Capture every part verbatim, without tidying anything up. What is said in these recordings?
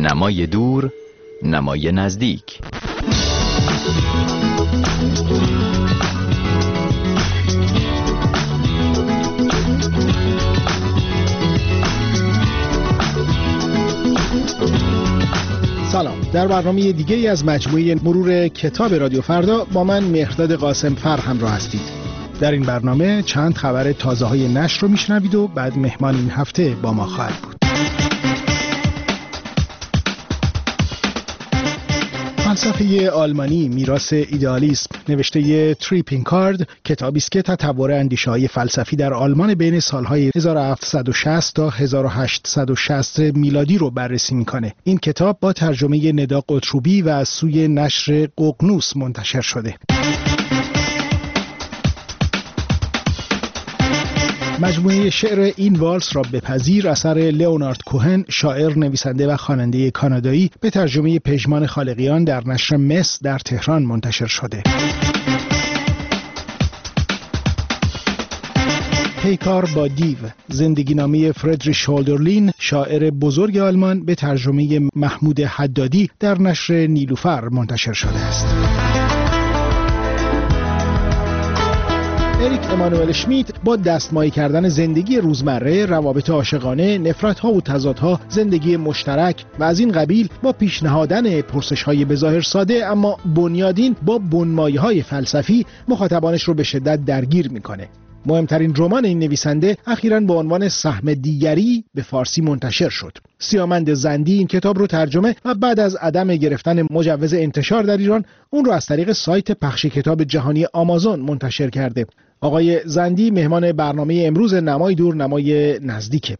نمای دور، نمای نزدیک. سلام. در برنامه دیگه ای از مجموعه مرور کتاب رادیو فردا با من مهرداد قاسم فر همراه هستید. در این برنامه چند خبر تازه های نشر رو میشنوید و بعد مهمان این هفته با ما خواهد بود. فلسفه آلمانی میراث ایدئالیسم نوشته تریپینگ کارد کتابی است که تطور اندیشه‌های فلسفی در آلمان بین سالهای هزار و هفتصد و شصت تا هزار و هشتصد و شصت میلادی رو بررسی میکنه. این کتاب با ترجمه ندا قطروبی و از سوی نشر ققنوس منتشر شده. مجموعه شعر این والس را بپذیر اثر لئونارد کوهن، شاعر، نویسنده و خواننده کانادایی، به ترجمه پژمان خالقیان در نشر مس در تهران منتشر شده. پیکار با دیو، زندگی نامه فردریش هولدرلین، شاعر بزرگ آلمان، به ترجمه محمود حدادی در نشر نیلوفر منتشر شده است. اریک امانوئل اشمیت با دستمایه کردن زندگی روزمره، روابط عاشقانه، نفرت‌ها و تضادها، زندگی مشترک و از این قبیل با پیشنهادن پرسش‌های بظاهر ساده اما بنیادین با بنمایه‌های فلسفی مخاطبانش رو به شدت درگیر می‌کنه. مهمترین رمان این نویسنده اخیراً با عنوان سهم دیگری به فارسی منتشر شد. سیامند زندی این کتاب رو ترجمه و بعد از عدم گرفتن مجوز انتشار در ایران اون رو از طریق سایت پخش کتاب جهانی آمازون منتشر کرده. آقای زندی مهمان برنامه امروز نمای دور نمای نزدیکه.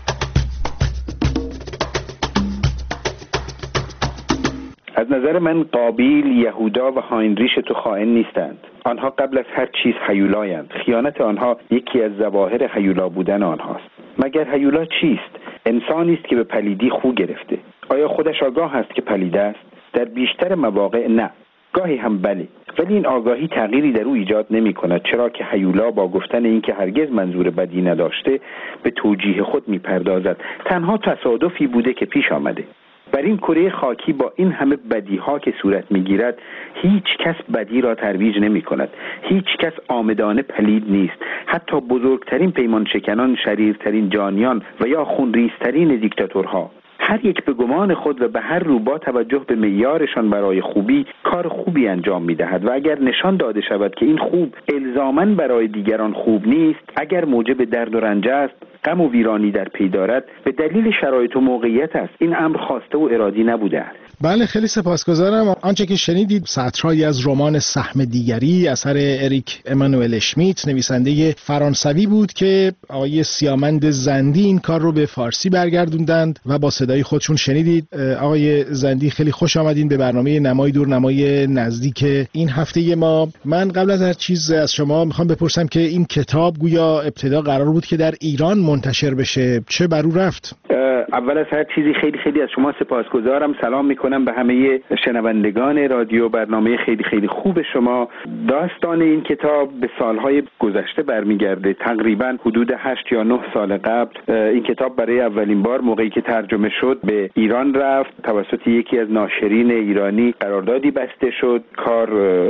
از نظر من قابیل، یهودا و هاینریش تو خائن نیستند. آنها قبل از هر چیز هیولایند. خیانت آنها یکی از ظواهر هیولا بودن آنهاست. مگر هیولا چیست؟ انسانی است که به پلیدی خو گرفته. آیا خودش آگاه است که پلید است؟ در بیشتر مواقع نه. گاهی هم بله، ولی این آگاهی تغییری در او ایجاد نمی کند، چرا که هیولا با گفتن این که هرگز منظور بدی نداشته به توجیه خود می پردازد. تنها تصادفی بوده که پیش آمده. بر این کره خاکی با این همه بدیها که صورت میگیرد هیچ کس بدی را ترویج نمی کند. هیچ کس آمدانه پلید نیست. حتی بزرگترین پیمان شکنان، شریرترین جانیان و یا خونریزترین دیکتاتورها، هر یک به گمان خود و به هر رو با توجه به معیارشان برای خوبی کار خوبی انجام می‌دهد و اگر نشان داده شود که این خوب الزاماً برای دیگران خوب نیست، اگر موجب درد و رنج است، غم و ویرانی در پی دارد، به دلیل شرایط و موقعیت است. این امر خواسته و ارادی نبوده است. بله، خیلی سپاسگزارم. آنچه که شنیدید سطرهایی از رمان سهم دیگری اثر اریک امانوئل اشمیت نویسنده فرانسوی بود که آقای سیامند زندی این کار رو به فارسی برگردوندند و با صدای خودشون شنیدید. آقای زندی خیلی خوش آمدین به برنامه نمای دور نمای نزدیک این هفته ما. من قبل از هر چیز از شما میخوام بپرسم که این کتاب گویا ابتدا قرار بود که در ایران منتشر بشه، چه بر او رفت؟ اول از هر چیزی خیلی خیلی از شما سپاسگزارم. سلام میکنم به همه شنوندگان رادیو. برنامه خیلی خیلی خوب شما. داستان این کتاب به سالهای گذشته برمیگرده، تقریبا حدود هشت یا نه سال قبل. این کتاب برای اولین بار موقعی که ترجمه شد به ایران رفت، توسط یکی از ناشرین ایرانی قراردادی بسته شد. کار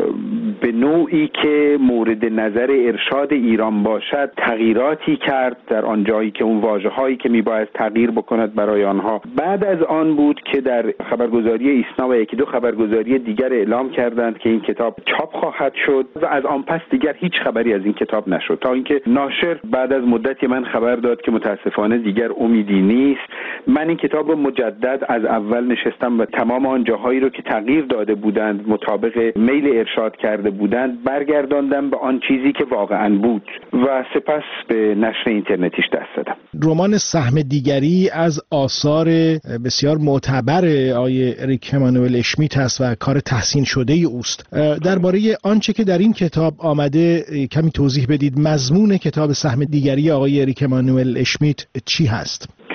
به نوعی که مورد نظر ارشاد ایران باشد تغییراتی کرد در آن جایی که اون واژه‌هایی که میباید تغییر بکند برای آنها. بعد از آن بود که در خبرگزاری ایسنا و یکی دو خبرگزاری دیگر اعلام کردند که این کتاب چاپ خواهد شد و از آن پس دیگر هیچ خبری از این کتاب نشد، تا اینکه ناشر بعد از مدتی من خبر داد که متاسفانه دیگر امیدی نیست. من این کتاب رو مجدد از اول نشستم و تمام آن جاهایی رو که تغییر داده بودند مطابق میل ارشاد کرده بودند برگرداندم به آن چیزی که واقعا بود و سپس به نشر اینترنتیش دست زدم. رمان سهم دیگری از آثار بسیار معتبر آقای اریک امانوئل اشمیت است و کار تحسین شده ای اوست. درباره آنچه که در این کتاب آمده کمی توضیح بدید. مضمون کتاب سهم دیگری آقای اریک امانوئل اشمیت چی هست؟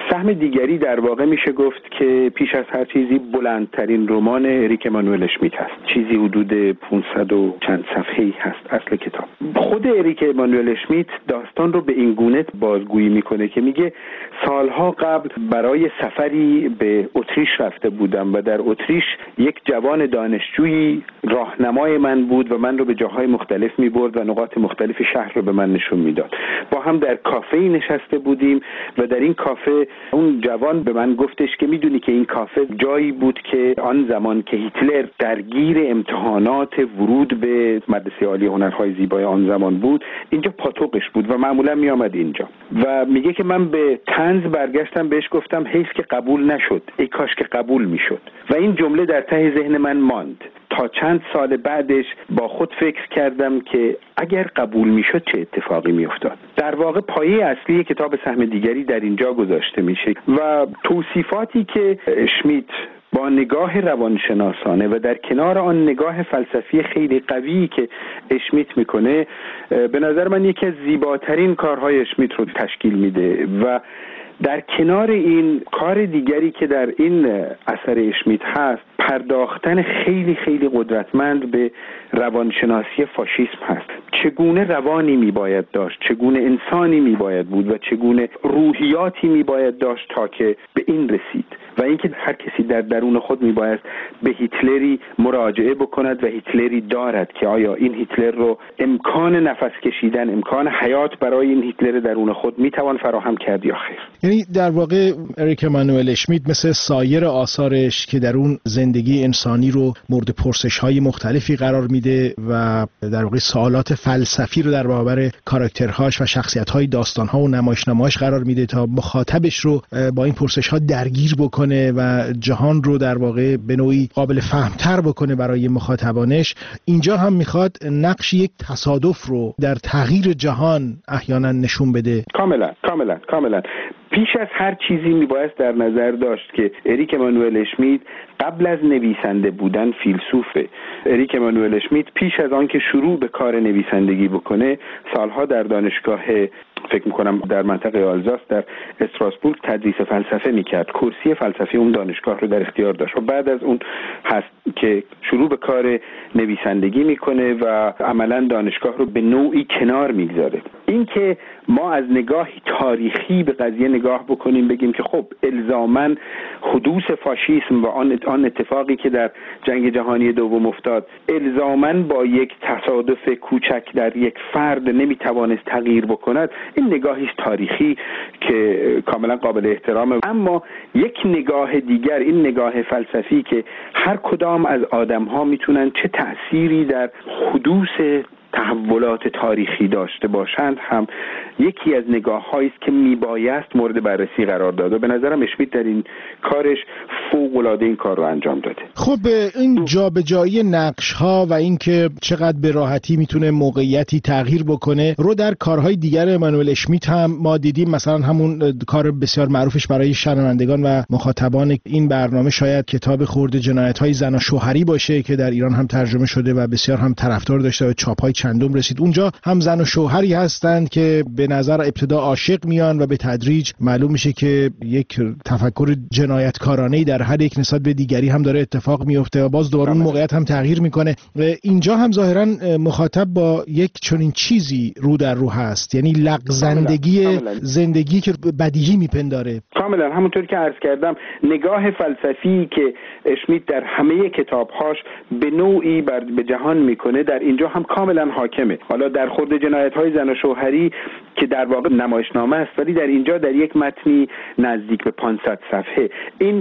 سهم دیگری در واقع میشه گفت که پیش از هر چیزی بلندترین رمان اریک امانوئل اشمیت هست. چیزی حدود پانصد و چند صفحه‌ای هست اصل کتاب. خود اریک امانوئل اشمیت داستان رو به این گونه بازگویی میکنه که میگه سالها قبل برای سفری به اتریش رفته بودم و در اتریش یک جوان دانشجویی راهنمای من بود و من رو به جاهای مختلف میبرد و نقاط مختلف شهر رو به من نشون میداد. با هم در کافه‌ای نشسته بودیم و در این کافه اون جوان به من گفتش که میدونی که این کافه جایی بود که آن زمان که هیتلر درگیر امتحانات ورود به مدرسه عالی هنرهای زیبای آن زمان بود، اینجا پاتوقش بود و معمولا می آمد اینجا. و میگه که من به طنز برگشتم بهش گفتم حیف که قبول نشد، ای کاش که قبول میشد. و این جمله در ته ذهن من ماند. تا چند سال بعدش با خود فکر کردم که اگر قبول میشد چه اتفاقی میافتاد. در واقع پایه اصلی کتاب سهم دیگری در اینجا گذاشته میشه و توصیفاتی که اشمیت با نگاه روانشناسانه و در کنار آن نگاه فلسفی خیلی قویی که اشمیت میکنه، به نظر من یکی از زیباترین کارهای اشمیت رو تشکیل میده. و در کنار این کار دیگری که در این اثر اشمیت هست، پرداختن خیلی خیلی قدرتمند به روانشناسی فاشیسم هست. چگونه روانی میباید داشت، چگونه انسانی میباید بود و چگونه روحیاتی میباید داشت تا که به این رسید. و اینکه هر کسی در درون خود میباید به هیتلری مراجعه بکند و هیتلری دارد که آیا این هیتلر رو امکان نفس کشیدن، امکان حیات برای این هیتلر درون خود میتوان فراهم کرد یا خیر. یعنی در واقع اریک امانوئل اشمیت مثل سایر آثارش که در اون زندگی انسانی رو مورد پرسش‌های مختلفی قرار میده و در واقع سوالات فلسفی رو در برابر کاراکترهاش و شخصیت‌های داستان‌ها و نمایشنامه‌هاش قرار میده تا مخاطبش رو با این پرسش‌ها درگیر بکنه و جهان رو در واقع به نوعی قابل فهمتر بکنه برای مخاطبانش. اینجا هم میخواد نقش یک تصادف رو در تغییر جهان احیانا نشون بده. کاملا کاملا کاملا پیش از هر چیزی میباید در نظر داشت که اریک امانوئل اشمیت قبل از نویسنده بودن فیلسوفه. اریک امانوئل اشمیت پیش از آن که شروع به کار نویسندگی بکنه، سالها در دانشگاه فکر میکنم در منطقه آلزاس در استراسبورگ تدریس فلسفه میکرد. کرسی فلسفی اون دانشگاه رو در اختیار داشت و بعد از اون هست که شروع به کار نویسندگی میکنه و عملا دانشگاه رو به نوعی کنار میگذاره. این که ما از نگاهی تاریخی به قضیه نگاه بکنیم، بگیم که خب الزاماً حدوث فاشیسم و آن آن اتفاقی که در جنگ جهانی دوم افتاد الزاماً با یک تصادف کوچک در یک فرد نمیتوانست تغییر بکند، این نگاهی است تاریخی که کاملا قابل احترامه. اما یک نگاه دیگر، این نگاه فلسفی که هر کدام از آدم‌ها میتونن چه تأثیری در حدوث تحولات تاریخی داشته باشند، هم یکی از نگاه‌هایی است که میبایست مورد بررسی قرار داد و به نظرم اشمیت در این کارش فوق‌العاده این کار رو انجام داده. خب این جابجایی نقش‌ها و اینکه چقدر به راحتی میتونه موقعیتی تغییر بکنه رو در کارهای دیگر امانوئل اشمیت هم ما دیدیم. مثلا همون کار بسیار معروفش برای شنوندگان و مخاطبان این برنامه شاید کتاب خرد جنایت‌های زن و شوهری باشه که در ایران هم ترجمه شده و بسیار هم طرفدار داشته و چاپ‌های چندم رسید. اونجا هم زن و شوهری هستند که به نظر ابتدا عاشق میان و به تدریج معلوم میشه که یک تفکر جنایتکارانه‌ای در هر یک نسبت به دیگری هم داره اتفاق میفته و باز دوباره اون موقعیت هم تغییر میکنه. اینجا هم ظاهرا مخاطب با یک چنین چیزی رو در رو هست، یعنی لغزندگی زندگی که بدیهی میپنداره. کاملا همونطور که عرض کردم، نگاه فلسفی که اشمیت در همه کتابهاش به نوعی بر به جهان میکنه در اینجا هم کاملا حاکمه. حالا در خرد جنایت‌های زن و شوهری که در واقع نمایشنامه است، ولی در اینجا در یک متنی نزدیک به پانصد صفحه این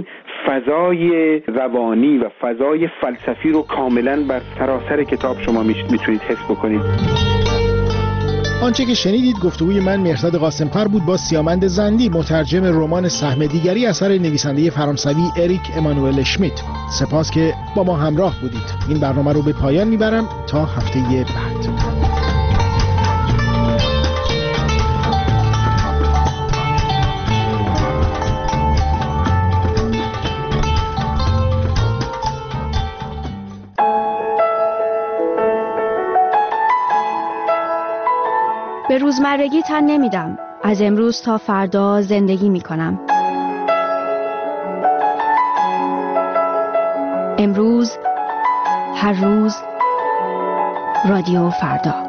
فضای روانی و فضای فلسفی رو کاملا بر سراسر کتاب شما میتونید حس بکنید. آنچه که شنیدید گفتگوی من مهرداد قاسم‌فر بود با سیامند زندی، مترجم رمان سهم دیگری اثر نویسنده فرانسوی اریک امانوئل اشمیت. سپاس که با ما همراه بودید. این برنامه رو به پایان میبرم تا هفته بعد. به روزمرگی تن نمیدم. از امروز تا فردا زندگی میکنم. امروز، هر روز، رادیو فردا.